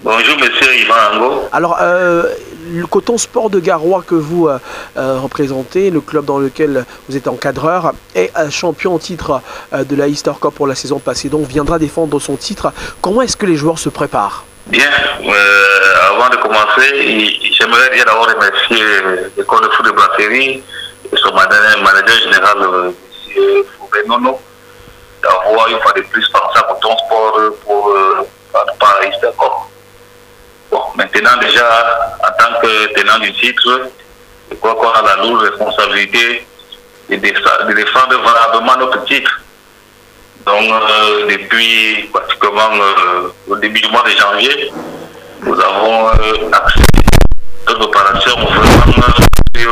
Bonjour, monsieur Yvan Ango. Alors, le Coton Sport de Garoua que vous représentez, le club dans lequel vous êtes encadreur, est champion au titre de la Easter Cup pour la saison passée, donc viendra défendre son titre. Comment est-ce que les joueurs se préparent? Bien, avant de commencer, j'aimerais bien d'abord remercier l'école de foot de Brasserie et son manager général, M. Foubé Nono, d'avoir une fois de plus pensé à Coton Sport pour la Easter Cup. Bon, maintenant déjà, en tant que tenant du titre, je crois qu'on a la lourde responsabilité de défendre valablement notre titre. Donc, depuis pratiquement au début du mois de janvier, nous avons axé notre opération vraiment sur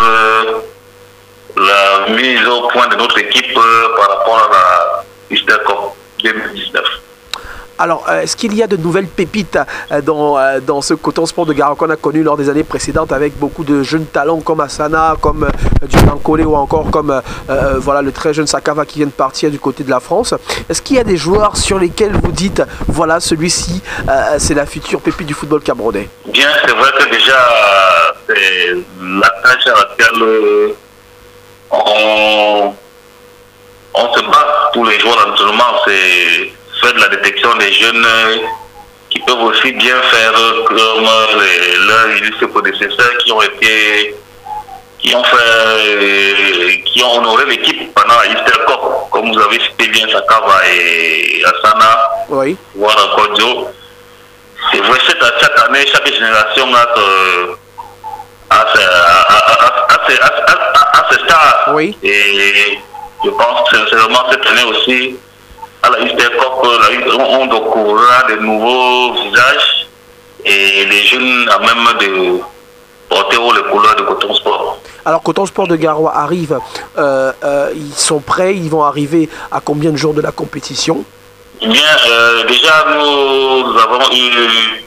la mise au point de notre équipe par rapport à la Easter Cup 2019. Alors, est-ce qu'il y a de nouvelles pépites dans ce Coton Sport de Garoua qu'on a connu lors des années précédentes avec beaucoup de jeunes talents comme Asana, comme Dubankole ou encore comme voilà, le très jeune Sakava qui vient de partir du côté de la France? Est-ce qu'il y a des joueurs sur lesquels vous dites, voilà, celui-ci, c'est la future pépite du football camerounais? Bien, c'est vrai que déjà, c'est la tâche à laquelle on se bat tous les jours d'entraînement, c'est faire de la détection des jeunes qui peuvent aussi bien faire comme leurs illustres prédécesseurs qui ont honoré l'équipe pendant la Easter Cup, comme vous avez cité bien Sakava et Asana, oui. voilà, Kodjo. C'est vrai, cette année, chaque génération a ses stars. Oui. Et je pense sincèrement cette année aussi, à la Easter Cup, on découvrira de nouveaux visages et les jeunes à même de porter haut les couleurs de Coton Sport. Alors, Coton Sport de Garoua arrive, ils sont prêts, ils vont arriver à combien de jours de la compétition? Bien, déjà nous avons eu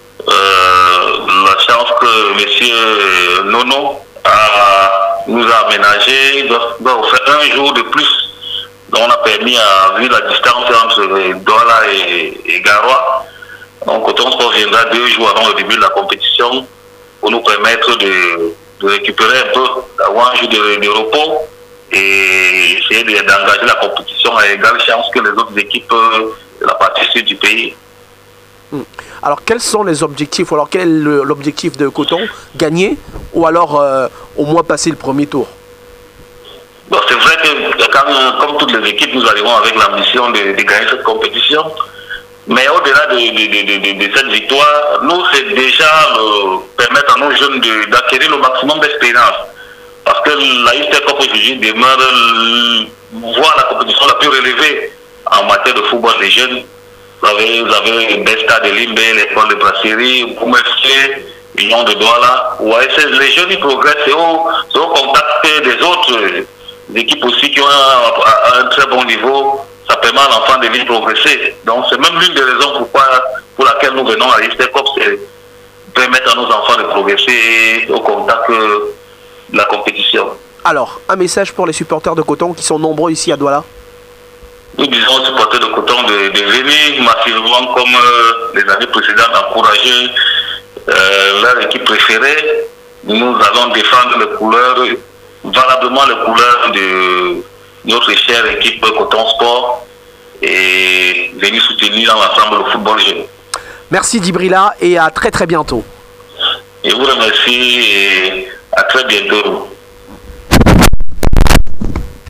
la chance que M. Nono nous a aménagé, doit faire un jour de plus. Donc on a permis, vu la distance entre Douala et Garoua, donc Coton Sport viendra 2 jours avant le début de la compétition pour nous permettre de récupérer un peu, d'avoir un jour de repos et essayer d'engager la compétition à égale chance que les autres équipes de la partie sud du pays. Alors quels sont les objectifs? Alors quel est l'objectif de Coton? Gagner ou alors au moins passer le premier tour? Bon, c'est vrai que comme toutes les équipes, nous arrivons avec l'ambition de gagner cette compétition. Mais au-delà de cette victoire, nous, c'est déjà permettre à nos jeunes d'acquérir le maximum d'expérience. Parce que la Easter Cup aujourd'hui demeure la compétition la plus relevée en matière de football des jeunes. Vous avez Besta de Limbe, l'école de Brasserie, Boumercier, Union de Douala. Ouais, les jeunes ils progressent au contact des autres équipes aussi qui ont un très bon niveau. Ça permet à l'enfant de vite progresser. Donc c'est même l'une des raisons pour laquelle nous venons à l'Easter Cup, c'est permettre à nos enfants de progresser au contact de la compétition. Alors, un message pour les supporters de Coton qui sont nombreux ici à Douala? Nous disons aux supporters de Coton de venir massivement comme les années précédentes encourager leur équipe préférée. Nous allons défendre les couleurs, valablement les couleurs de notre chère équipe Coton Sport et venir soutenir dans l'ensemble le football jeune. Merci Djibrila et à très bientôt. Je vous remercie et à très bientôt.